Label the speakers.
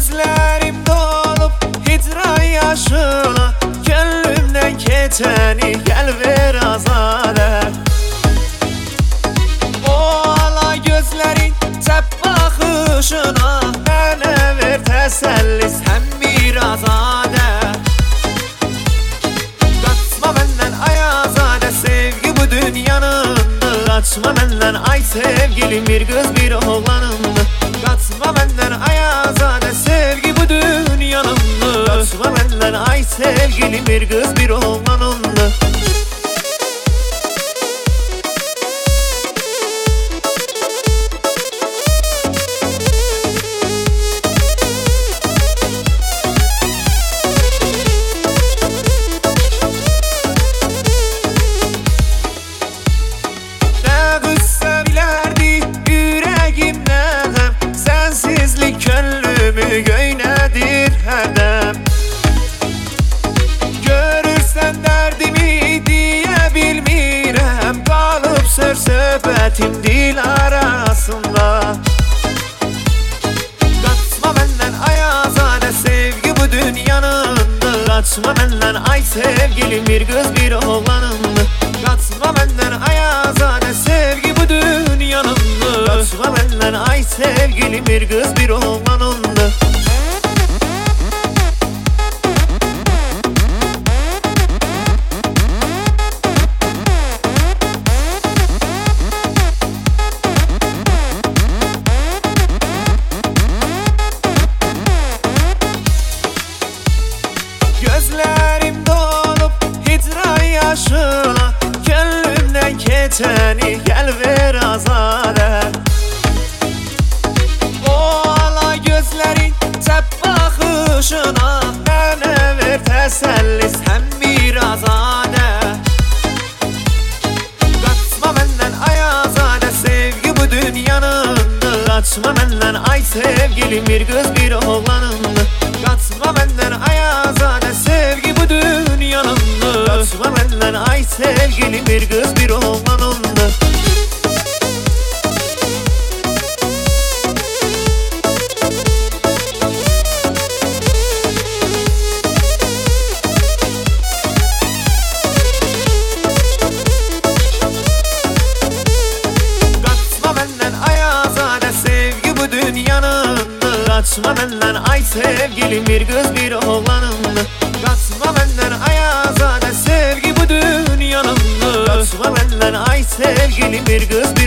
Speaker 1: Gözlerim dolup hicran yaşına, gönlümden keçeni gel ver azade. O ala gözlerin tep bakışına, bana ver teselli sen bir azade. Kaçma benden ay azade, sevgi bu dünyanın. Kaçma benden ay sevgilim, bir kız bir oğlanımdı. Kaçma benden ay azade, sevgi bu dünyanın. Kaçma benden ay sevgilim, bir kız bir oğlanımdı. Göynedir her dem. Görürsen derdimi diye bilmirəm, kalıp söhbətim dil arasında. Kaçma benden ay azade, sevgi bu dünyanındır. Kaçma benden ay sevgilim, bir kız bir oğlanımdı. Kaçma benden ay azade, sevgi bu dünyanındır. Kaçma benden ay sevgilim, bir kız bir oğlanımdı. Gözlerim dolup hicran yaşına, gönlümden keçeni gel ver azade. O ala gözlerin tep bakışına, bana ver teselli sen bir azade. Kaçma benden ay azade, sevgi bu dünyanın. Kaçma benden ay sevgilim, bir kız bir oğlanımdı. Kaçma benden ay azade, sevgi bu dünyanın. Kaçma benden ay sevgilim, bir kız bir oğlanımdı. Kaçma benden ay azade, sevgi bu dünyanın. Kaçma benden ay sevgilim, bir kız bir oğlanımdı. Kaçma benden ay azade, sevgi bu dünyanın. Kaçma benden ay sevgilim, bir kız